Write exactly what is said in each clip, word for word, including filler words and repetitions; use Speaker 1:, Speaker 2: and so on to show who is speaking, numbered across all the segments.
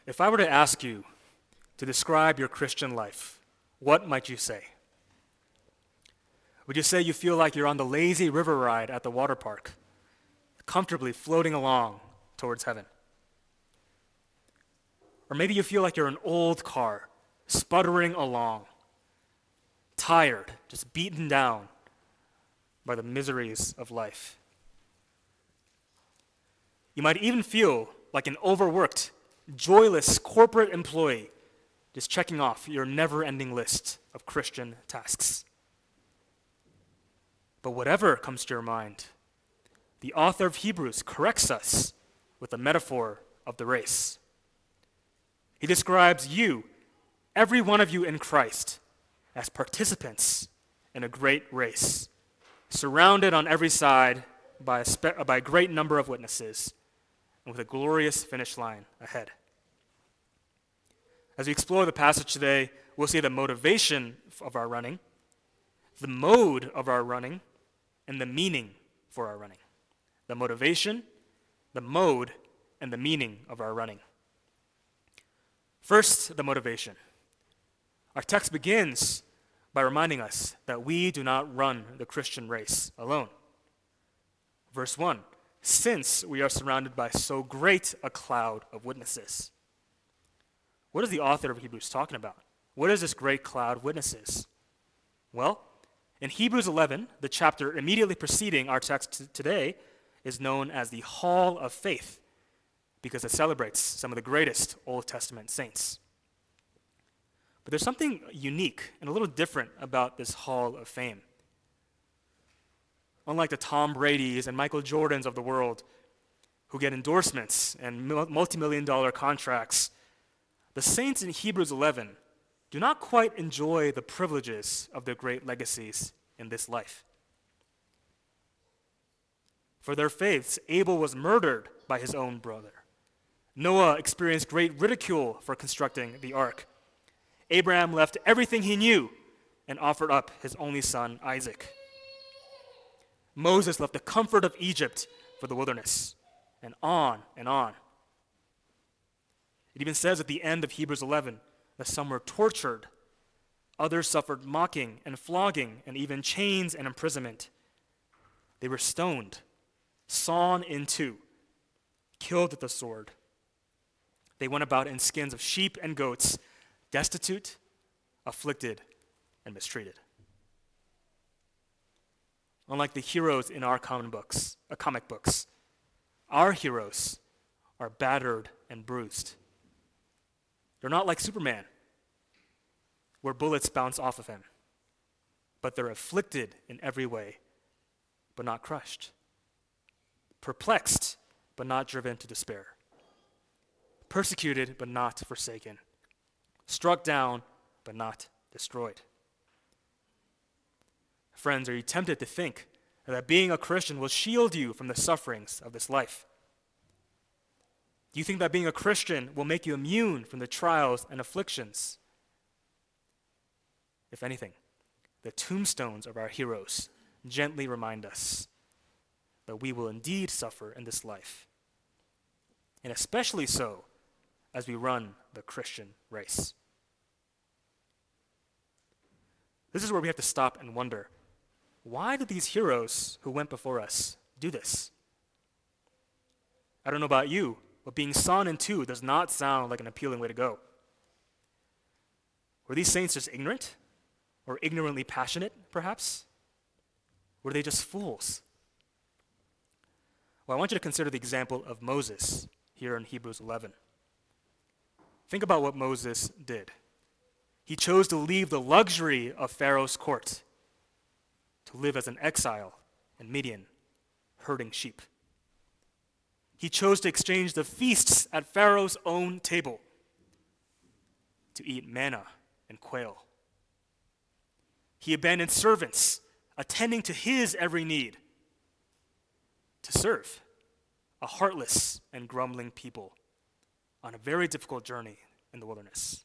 Speaker 1: If I were to ask you to describe your Christian life, what might you say? Would you say you feel like you're on the lazy river ride at the water park, comfortably floating along towards heaven? Or maybe you feel like you're an old car, sputtering along, tired, just beaten down by the miseries of life. You might even feel like an overworked, joyless corporate employee just checking off your never-ending list of Christian tasks. But whatever comes to your mind, the author of Hebrews corrects us with the metaphor of the race. He describes you, every one of you in Christ, as participants in a great race, surrounded on every side by a, spe- by a great number of witnesses, and with a glorious finish line ahead. As we explore the passage today, we'll see the motivation of our running, the mode of our running, and the meaning for our running. The motivation, the mode, and the meaning of our running. First, the motivation. Our text begins by reminding us that we do not run the Christian race alone. Verse one, since we are surrounded by so great a cloud of witnesses. What is the author of Hebrews talking about? What is this great cloud of witnesses? Well, in Hebrews eleven, the chapter immediately preceding our text t- today is known as the Hall of Faith because it celebrates some of the greatest Old Testament saints. But there's something unique and a little different about this Hall of Fame. Unlike the Tom Bradys and Michael Jordans of the world who get endorsements and multi-million dollar contracts, the saints in Hebrews eleven do not quite enjoy the privileges of their great legacies in this life. For their faiths, Abel was murdered by his own brother. Noah experienced great ridicule for constructing the ark. Abraham left everything he knew and offered up his only son, Isaac. Moses left the comfort of Egypt for the wilderness, and on and on. It even says at the end of Hebrews eleven that some were tortured, others suffered mocking and flogging and even chains and imprisonment. They were stoned, sawn in two, killed with the sword. They went about in skins of sheep and goats, destitute, afflicted, and mistreated. Unlike the heroes in our comic books, uh, comic books, our heroes are battered and bruised. They're not like Superman, where bullets bounce off of him, but they're afflicted in every way, but not crushed, perplexed, but not driven to despair, persecuted, but not forsaken, struck down, but not destroyed. Friends, are you tempted to think that being a Christian will shield you from the sufferings of this life? Do you think that being a Christian will make you immune from the trials and afflictions? If anything, the tombstones of our heroes gently remind us that we will indeed suffer in this life, and especially so as we run the Christian race. This is where we have to stop and wonder, why did these heroes who went before us do this? I don't know about you, but being sawn in two does not sound like an appealing way to go. Were these saints just ignorant? Or ignorantly passionate, perhaps? Were they just fools? Well, I want you to consider the example of Moses here in Hebrews eleven. Think about what Moses did. He chose to leave the luxury of Pharaoh's court to live as an exile in Midian, herding sheep. He chose to exchange the feasts at Pharaoh's own table to eat manna and quail. He abandoned servants, attending to his every need, to serve a heartless and grumbling people on a very difficult journey in the wilderness.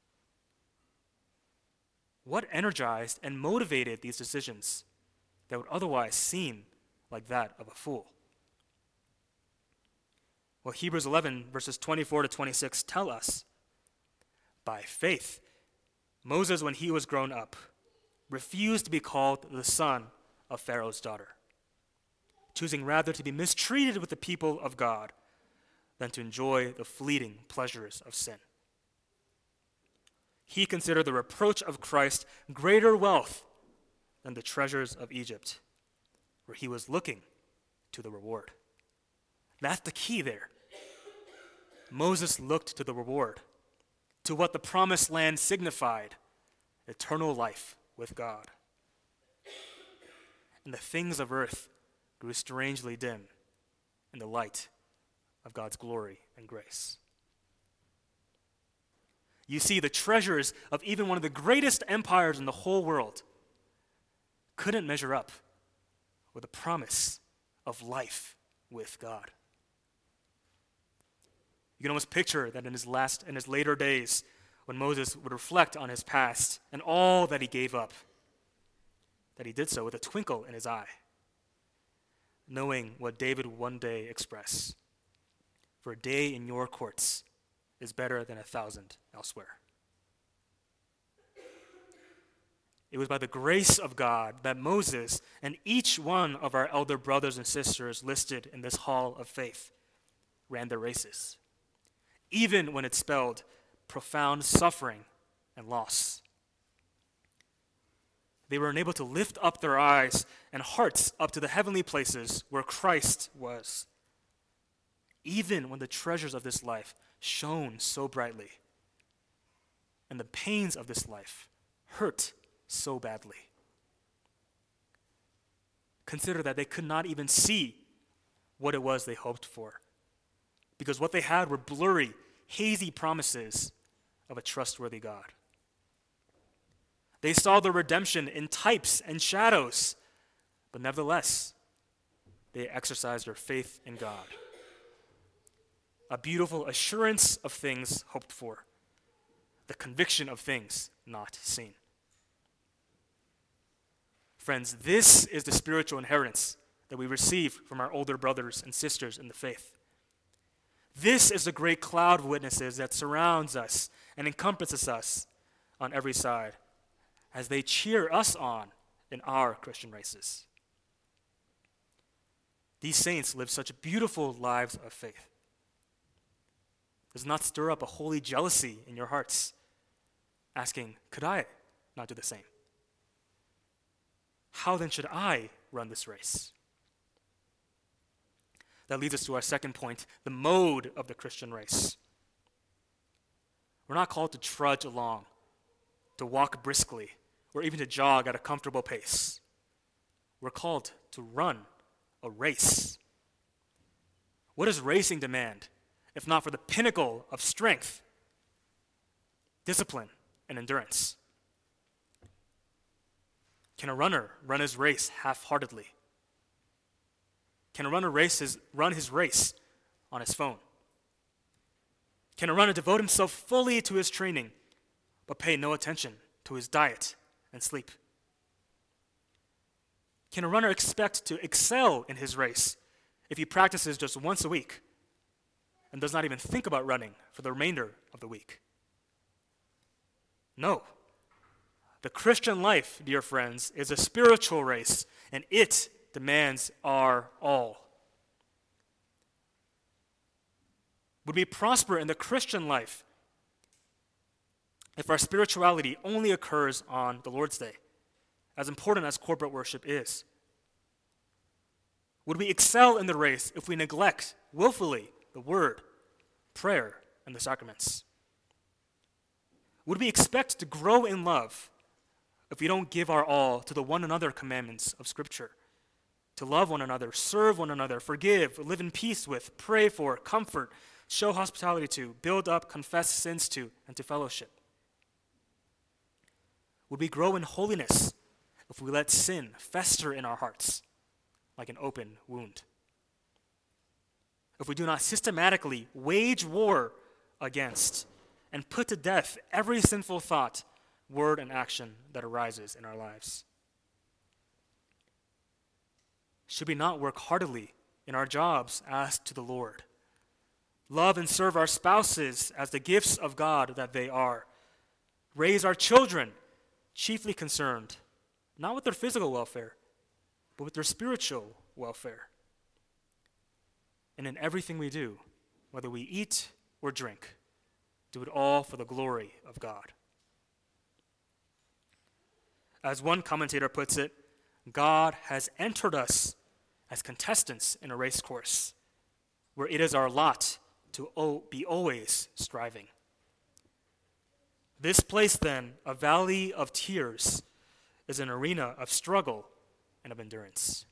Speaker 1: What energized and motivated these decisions that would otherwise seem like that of a fool? Well, Hebrews eleven, verses twenty-four to twenty-six tell us, by faith, Moses, when he was grown up, refused to be called the son of Pharaoh's daughter, choosing rather to be mistreated with the people of God than to enjoy the fleeting pleasures of sin. He considered the reproach of Christ greater wealth than the treasures of Egypt, where he was looking to the reward. That's the key there. Moses looked to the reward, to what the promised land signified, eternal life with God. And the things of earth grew strangely dim in the light of God's glory and grace. You see, the treasures of even one of the greatest empires in the whole world couldn't measure up with the promise of life with God. You can almost picture that in his last, in his later days, when Moses would reflect on his past and all that he gave up, that he did so with a twinkle in his eye, knowing what David would one day express: "For a day in your courts is better than a thousand elsewhere." It was by the grace of God that Moses and each one of our elder brothers and sisters listed in this hall of faith ran their races, even when it spelled profound suffering and loss. They were unable to lift up their eyes and hearts up to the heavenly places where Christ was, even when the treasures of this life shone so brightly and the pains of this life hurt so badly. Consider that they could not even see what it was they hoped for, because what they had were blurry, hazy promises of a trustworthy God. They saw the redemption in types and shadows, but nevertheless, they exercised their faith in God. A beautiful assurance of things hoped for, the conviction of things not seen. Friends, this is the spiritual inheritance that we receive from our older brothers and sisters in the faith. This is the great cloud of witnesses that surrounds us and encompasses us on every side as they cheer us on in our Christian races. These saints live such beautiful lives of faith. Does not stir up a holy jealousy in your hearts, asking, could I not do the same? How then should I run this race? That leads us to our second point, the mode of the Christian race. We're not called to trudge along, to walk briskly, or even to jog at a comfortable pace. We're called to run a race. What does racing demand, if not for the pinnacle of strength, discipline, and endurance? Can a runner run his race half-heartedly? Can a runner race his, run his race on his phone? Can a runner devote himself fully to his training, but pay no attention to his diet and sleep? Can a runner expect to excel in his race if he practices just once a week and does not even think about running for the remainder of the week? No. The Christian life, dear friends, is a spiritual race, and it demands our all. Would we prosper in the Christian life if our spirituality only occurs on the Lord's Day, as important as corporate worship is? Would we excel in the race if we neglect willfully the word, prayer, and the sacraments? Would we expect to grow in love if we don't give our all to the one another commandments of Scripture? To love one another, serve one another, forgive, live in peace with, pray for, comfort, show hospitality to, build up, confess sins to, and to fellowship? Would we grow in holiness if we let sin fester in our hearts like an open wound? If we do not systematically wage war against and put to death every sinful thought, word, and action that arises in our lives? Should we not work heartily in our jobs as to the Lord, Love and serve our spouses as the gifts of God that they are. Raise our children, chiefly concerned, not with their physical welfare, but with their spiritual welfare. And in everything we do, whether we eat or drink, do it all for the glory of God. As one commentator puts it, God has entered us as contestants in a race course, where it is our lot to o- be always striving. This place, then, a valley of tears, is an arena of struggle and of endurance.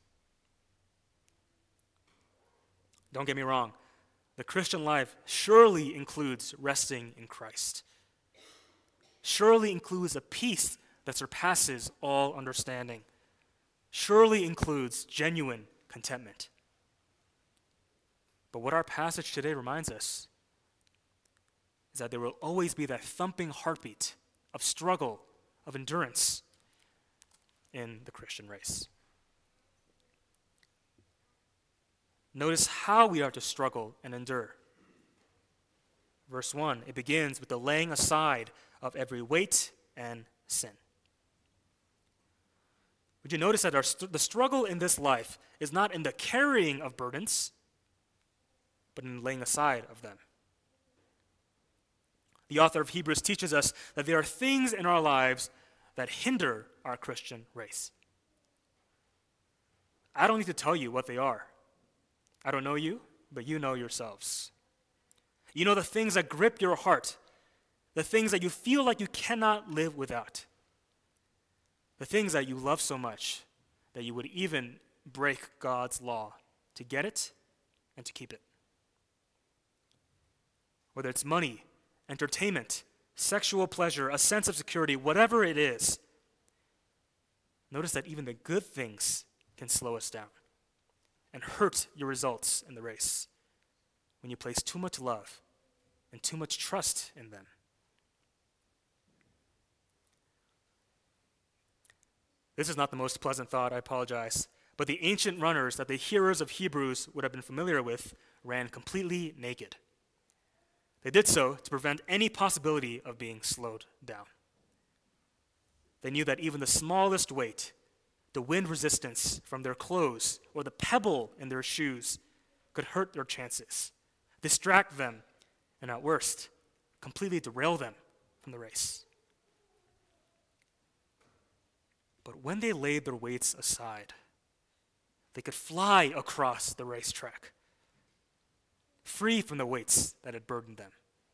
Speaker 1: Don't get me wrong, the Christian life surely includes resting in Christ. Surely includes a peace that surpasses all understanding. Surely includes genuine contentment. But what our passage today reminds us is that there will always be that thumping heartbeat of struggle, of endurance in the Christian race. Notice how we are to struggle and endure. Verse one, it begins with the laying aside of every weight and sin. Would you notice that our st- the struggle in this life is not in the carrying of burdens, but in the laying aside of them? The author of Hebrews teaches us that there are things in our lives that hinder our Christian race. I don't need to tell you what they are. I don't know you, but you know yourselves. You know the things that grip your heart, the things that you feel like you cannot live without, the things that you love so much that you would even break God's law to get it and to keep it. Whether it's money, entertainment, sexual pleasure, a sense of security, whatever it is, notice that even the good things can slow us down and hurt your results in the race when you place too much love and too much trust in them. This is not the most pleasant thought, I apologize, but the ancient runners that the hearers of Hebrews would have been familiar with ran completely naked. They did so to prevent any possibility of being slowed down. They knew that even the smallest weight, the wind resistance from their clothes or the pebble in their shoes could hurt their chances, distract them, and at worst, completely derail them from the race. But when they laid their weights aside, they could fly across the racetrack, free from the weights that had burdened them.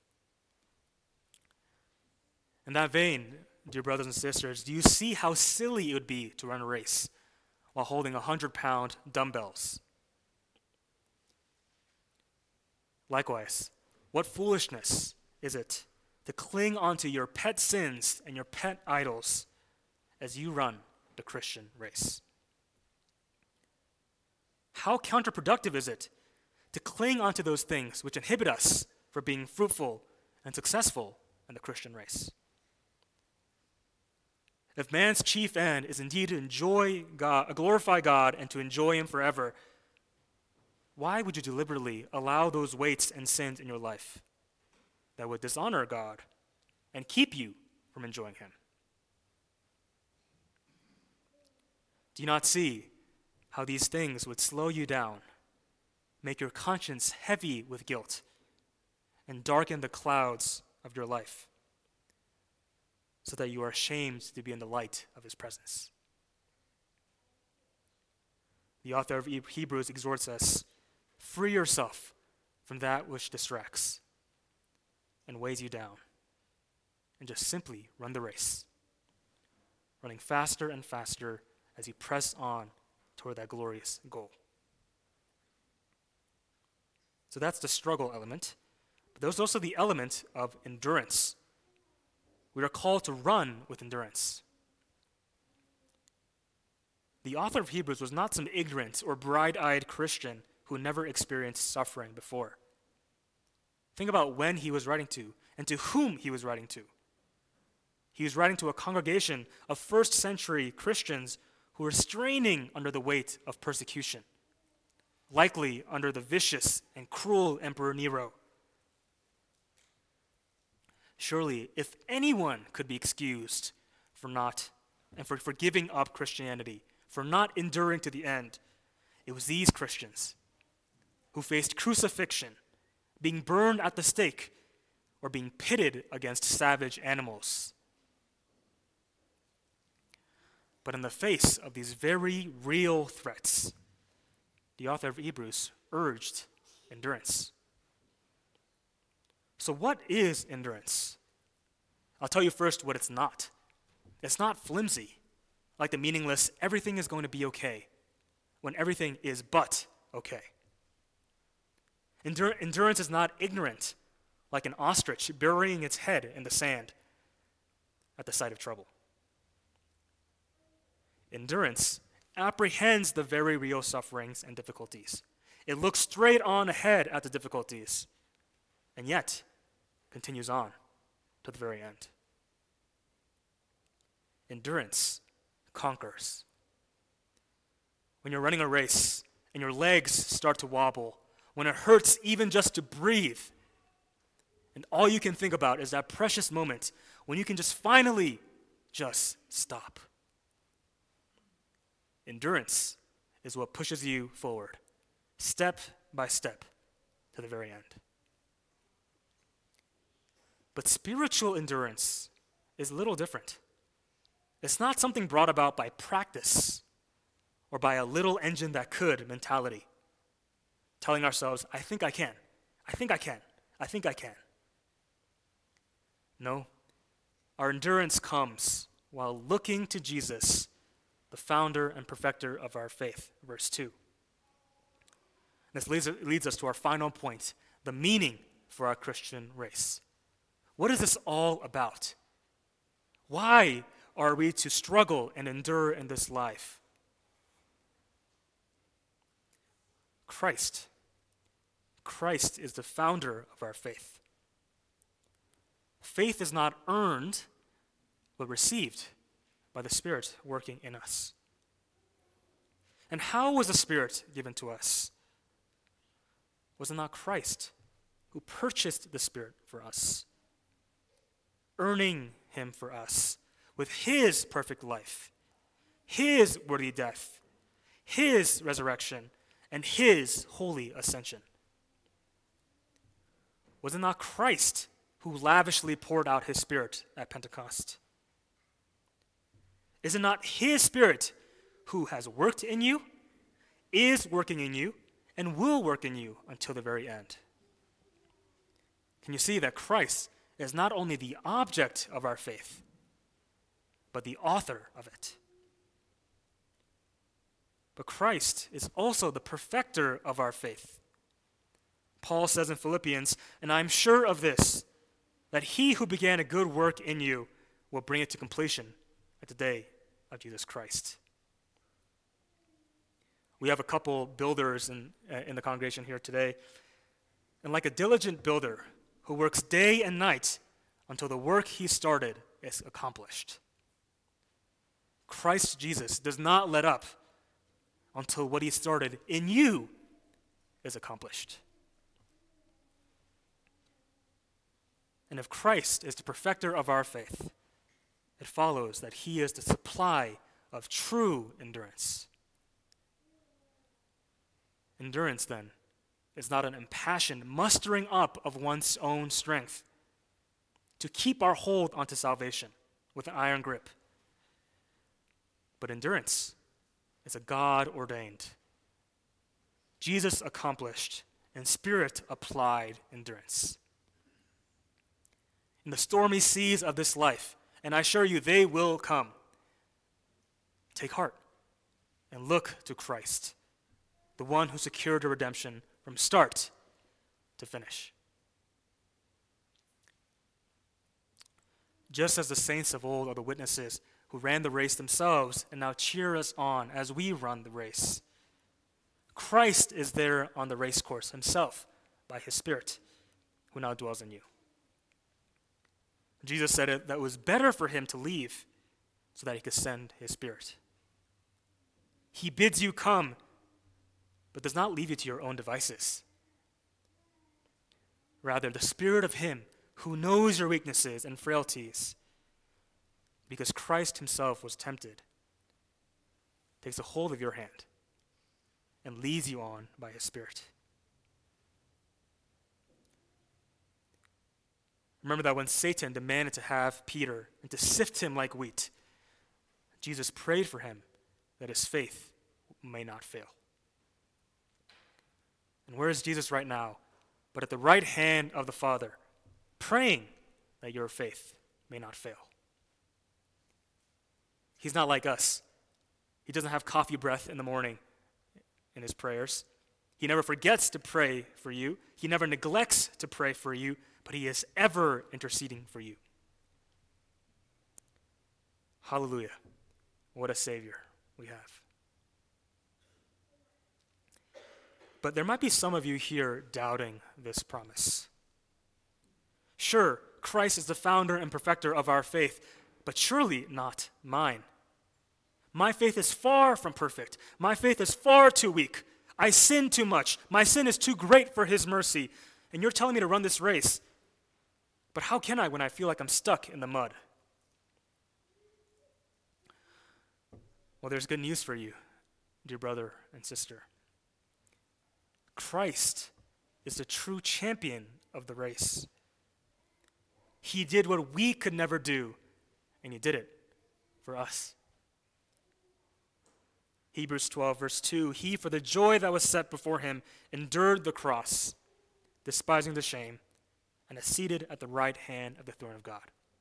Speaker 1: In that vein, dear brothers and sisters, do you see how silly it would be to run a race while holding one hundred pound dumbbells? Likewise, what foolishness is it to cling onto your pet sins and your pet idols as you run the Christian race? How counterproductive is it to cling onto those things which inhibit us from being fruitful and successful in the Christian race? If man's chief end is indeed to enjoy God, glorify God, and to enjoy Him forever, why would you deliberately allow those weights and sins in your life that would dishonor God and keep you from enjoying Him? Do you not see how these things would slow you down, make your conscience heavy with guilt, and darken the clouds of your life, so that you are ashamed to be in the light of His presence? The author of Hebrews exhorts us, free yourself from that which distracts and weighs you down, and just simply run the race, running faster and faster as you press on toward that glorious goal. So that's the struggle element, but there's also the element of endurance. We are called to run with endurance. The author of Hebrews was not some ignorant or bright-eyed Christian who never experienced suffering before. Think about when he was writing to and to whom he was writing to. He was writing to a congregation of first century Christians who were straining under the weight of persecution, likely under the vicious and cruel Emperor Nero, Surely, if anyone could be excused for not and for, for giving up Christianity, for not enduring to the end, it was these Christians who faced crucifixion, being burned at the stake, or being pitted against savage animals. But in the face of these very real threats, the author of Hebrews urged endurance. So what is endurance? I'll tell you first what it's not. It's not flimsy, like the meaningless, everything is going to be okay, when everything is but okay. Endur- endurance is not ignorant, like an ostrich burying its head in the sand at the sight of trouble. Endurance apprehends the very real sufferings and difficulties. It looks straight on ahead at the difficulties, and yet continues on to the very end. Endurance conquers. When you're running a race and your legs start to wobble, when it hurts even just to breathe, and all you can think about is that precious moment when you can just finally just stop. Endurance is what pushes you forward, step by step, to the very end. But spiritual endurance is a little different. It's not something brought about by practice or by a little engine that could mentality, telling ourselves, I think I can, I think I can, I think I can. No, our endurance comes while looking to Jesus, the founder and perfecter of our faith. Verse two. This leads, leads us to our final point, the meaning for our Christian race. What is this all about? Why are we to struggle and endure in this life? Christ. Christ is the founder of our faith. Faith is not earned, but received by the Spirit working in us. And how was the Spirit given to us? Was it not Christ who purchased the Spirit for us, earning him for us with his perfect life, his worthy death, his resurrection, and his holy ascension? Was it not Christ who lavishly poured out his Spirit at Pentecost? Is it not his Spirit who has worked in you, is working in you, and will work in you until the very end? Can you see that Christ is not only the object of our faith, but the author of it? But Christ is also the perfecter of our faith. Paul says in Philippians, and I am sure of this, that he who began a good work in you will bring it to completion at the day of Jesus Christ. We have a couple builders in, uh, in the congregation here today, and like a diligent builder who works day and night until the work he started is accomplished, Christ Jesus does not let up until what he started in you is accomplished. And if Christ is the perfecter of our faith, it follows that he is the supply of true endurance. Endurance, then, is not an impassioned mustering up of one's own strength to keep our hold onto salvation with an iron grip. But endurance is a God-ordained, Jesus accomplished, and Spirit applied endurance. In the stormy seas of this life, and I assure you they will come, take heart and look to Christ, the one who secured a redemption from start to finish. Just as the saints of old are the witnesses who ran the race themselves and now cheer us on as we run the race, Christ is there on the race course himself by his Spirit, who now dwells in you. Jesus said it that it was better for him to leave so that he could send his Spirit. He bids you come, but does not leave you to your own devices. Rather, the Spirit of him who knows your weaknesses and frailties, because Christ himself was tempted, takes a hold of your hand and leads you on by his Spirit. Remember that when Satan demanded to have Peter and to sift him like wheat, Jesus prayed for him that his faith may not fail. And where is Jesus right now? But at the right hand of the Father, praying that your faith may not fail. He's not like us. He doesn't have coffee breath in the morning in his prayers. He never forgets to pray for you. He never neglects to pray for you, but he is ever interceding for you. Hallelujah. What a Savior we have. But there might be some of you here doubting this promise. Sure, Christ is the founder and perfecter of our faith, but surely not mine. My faith is far from perfect. My faith is far too weak. I sin too much. My sin is too great for his mercy. And you're telling me to run this race. But how can I when I feel like I'm stuck in the mud? Well, there's good news for you, dear brother and sister. Christ is the true champion of the race. He did what we could never do, and he did it for us. Hebrews twelve, verse two, he, for the joy that was set before him, endured the cross, despising the shame, and is seated at the right hand of the throne of God.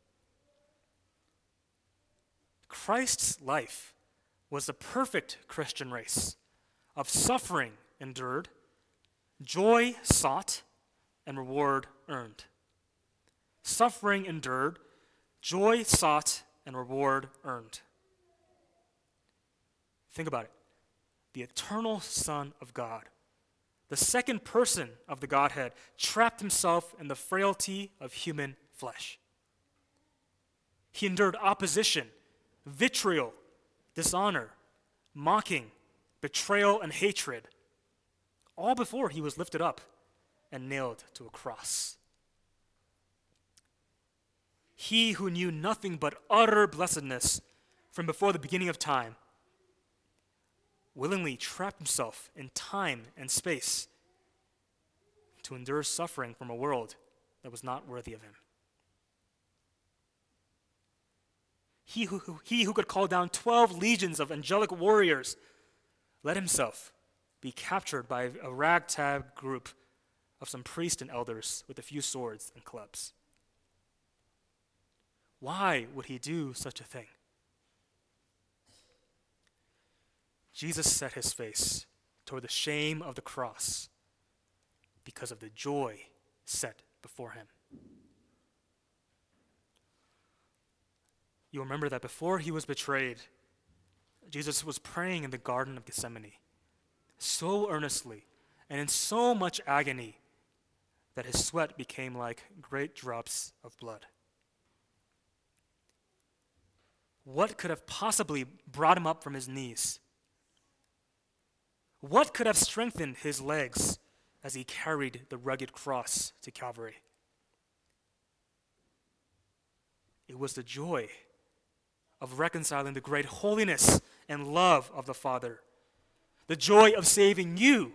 Speaker 1: Christ's life was the perfect Christian race of suffering endured, joy sought, and reward earned. Suffering endured, joy sought, and reward earned. Think about it. The eternal Son of God, the second person of the Godhead, trapped himself in the frailty of human flesh. He endured opposition, vitriol, dishonor, mocking, betrayal, and hatred, all before he was lifted up and nailed to a cross. He who knew nothing but utter blessedness from before the beginning of time willingly trapped himself in time and space to endure suffering from a world that was not worthy of him. He who, who, he who could call down twelve legions of angelic warriors let himself be captured by a ragtag group of some priests and elders with a few swords and clubs. Why would he do such a thing? Jesus set his face toward the shame of the cross because of the joy set before him. You remember that before he was betrayed, Jesus was praying in the Garden of Gethsemane so earnestly and in so much agony that his sweat became like great drops of blood. What could have possibly brought him up from his knees? What could have strengthened his legs as he carried the rugged cross to Calvary? It was the joy of reconciling the great holiness and love of the Father, the joy of saving you,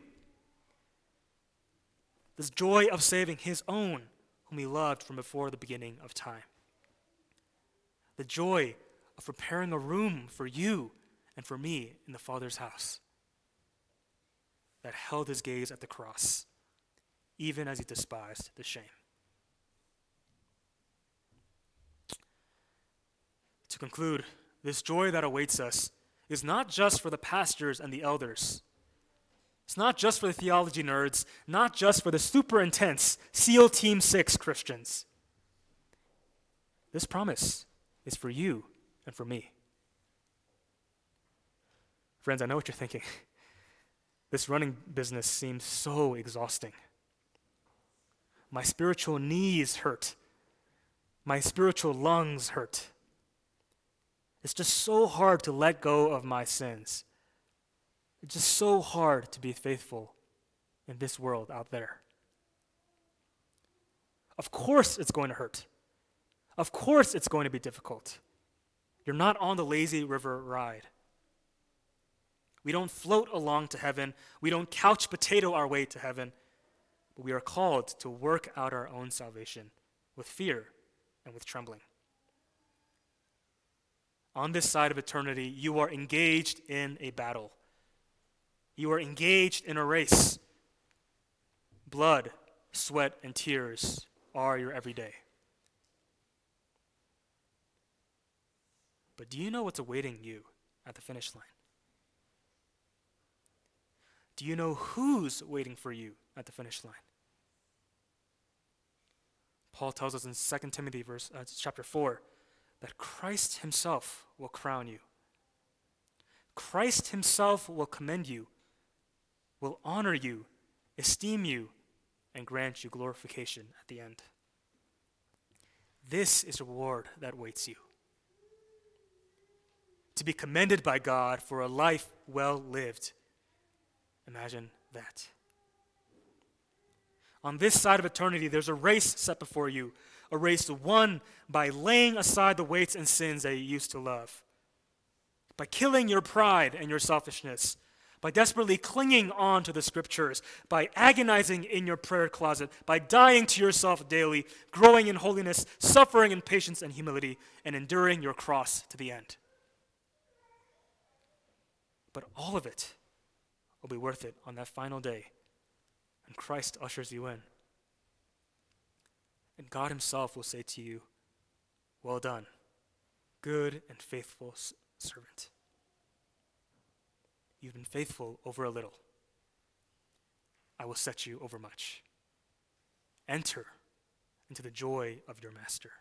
Speaker 1: the joy of saving his own, whom he loved from before the beginning of time, the joy of preparing a room for you and for me in the Father's house, that held his gaze at the cross, even as he despised the shame. To conclude, this joy that awaits us is not just for the pastors and the elders. It's not just for the theology nerds, not just for the super intense SEAL Team six Christians. This promise is for you and for me. Friends, I know what you're thinking. This running business seems so exhausting. My spiritual knees hurt. My spiritual lungs hurt. It's just so hard to let go of my sins. It's just so hard to be faithful in this world out there. Of course it's going to hurt. Of course it's going to be difficult. You're not on the lazy river ride. We don't float along to heaven. We don't couch potato our way to heaven. But we are called to work out our own salvation with fear and with trembling. On this side of eternity, you are engaged in a battle. You are engaged in a race. Blood, sweat, and tears are your everyday. But do you know what's awaiting you at the finish line? Do you know who's waiting for you at the finish line? Paul tells us in Second Timothy verse, uh, chapter four that Christ himself will crown you. Christ himself will commend you, will honor you, esteem you, and grant you glorification at the end. This is a reward that waits you. To be commended by God for a life well lived. Imagine that. On this side of eternity, there's a race set before you, a race won by laying aside the weights and sins that you used to love, by killing your pride and your selfishness, by desperately clinging on to the scriptures, by agonizing in your prayer closet, by dying to yourself daily, growing in holiness, suffering in patience and humility, and enduring your cross to the end. But all of it will be worth it on that final day, and Christ ushers you in. And God himself will say to you, "Well done, good and faithful s- servant. You've been faithful over a little. I will set you over much. Enter into the joy of your master."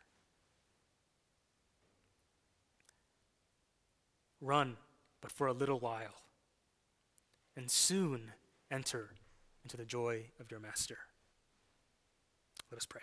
Speaker 1: Run, but for a little while, and soon enter into the joy of your master. Let us pray.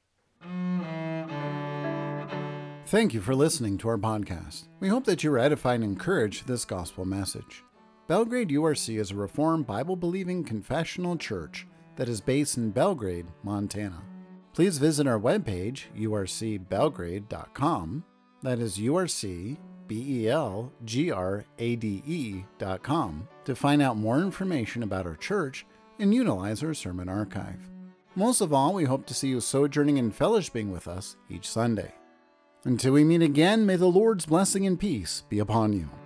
Speaker 2: Thank you for listening to our podcast. We hope that you were edified and encouraged through this gospel message. Belgrade U R C is a Reformed Bible-believing confessional church that is based in Belgrade, Montana. Please visit our webpage, u r c belgrade dot com. That is U R C B E L G R A D E dot com to find out more information about our church and utilize our sermon archive. Most of all, we hope to see you sojourning and fellowshipping with us each Sunday. Until we meet again, may the Lord's blessing and peace be upon you.